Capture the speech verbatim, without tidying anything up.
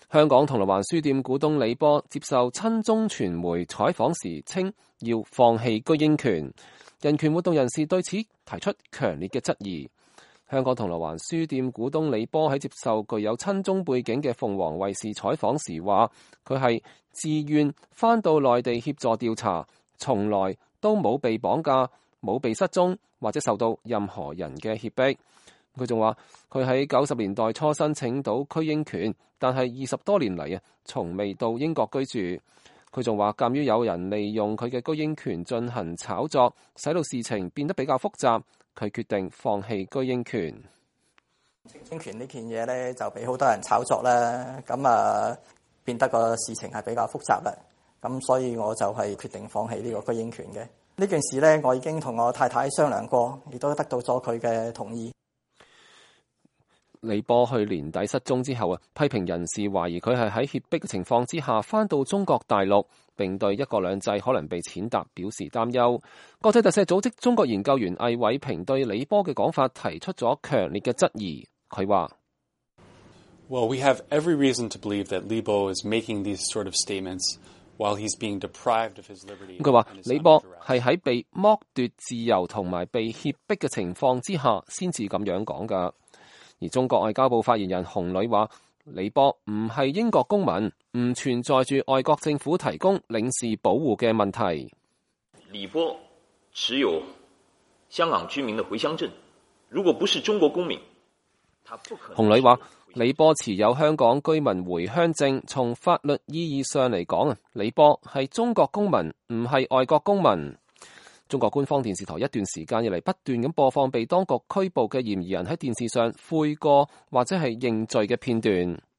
香港銅鑼灣書店股東李波接受親中傳媒採訪時稱要放棄居英權，人權活動人士對此提出強烈嘅質疑。香港銅鑼灣書店股東李波喺接受具有親中背景嘅鳳凰衛視採訪時話，佢係自願返到內地協助調查，從來都冇被綁架、冇被失蹤或者受到任何人嘅脅迫。佢仲話佢喺九十年代初申請到居英權，但係二十多年嚟啊，從未到英國居住。佢仲話鑑於有人利用佢嘅居英權進行炒作，使到事情變得比較複雜，佢決定放棄居英權。 居英權呢件嘢咧就俾好多人炒作啦，咁啊變得個事情係比較複雜啦，咁所以我就係決定放棄呢個居英權嘅。呢件事咧我已經同我太太商量過，亦都得到咗佢嘅同意。 李波去年底失蹤之後啊，批評人士懷疑佢係喺脅迫嘅情況之下返到中國大陸，並對一國兩制可能被踐踏表示擔憂。國際特赦組織中國研究員魏偉平對李波嘅講法提出咗強烈嘅質疑。佢話 ：Well, we have every reason to believe that Li Bo is making these sort of statements while he's being deprived of his liberty。佢話李波係喺被剝奪自由同埋被脅迫嘅情況之下，先至咁樣講㗎。而中國外交部發言人洪磊話，李波唔係英國公民，唔存在住外國政府提供領事保護嘅問題。 李波持有香港居民的回鄉證，如果不是中國公民，他不可能。 洪磊話，李波持有香港居民回鄉證，從法律意義上嚟講啊，李波係中國公民，唔係外國公民。中國官方電視台一段時間以嚟不斷咁播放被當局拘捕嘅嫌疑人喺電視上悔過或者係認罪嘅片段。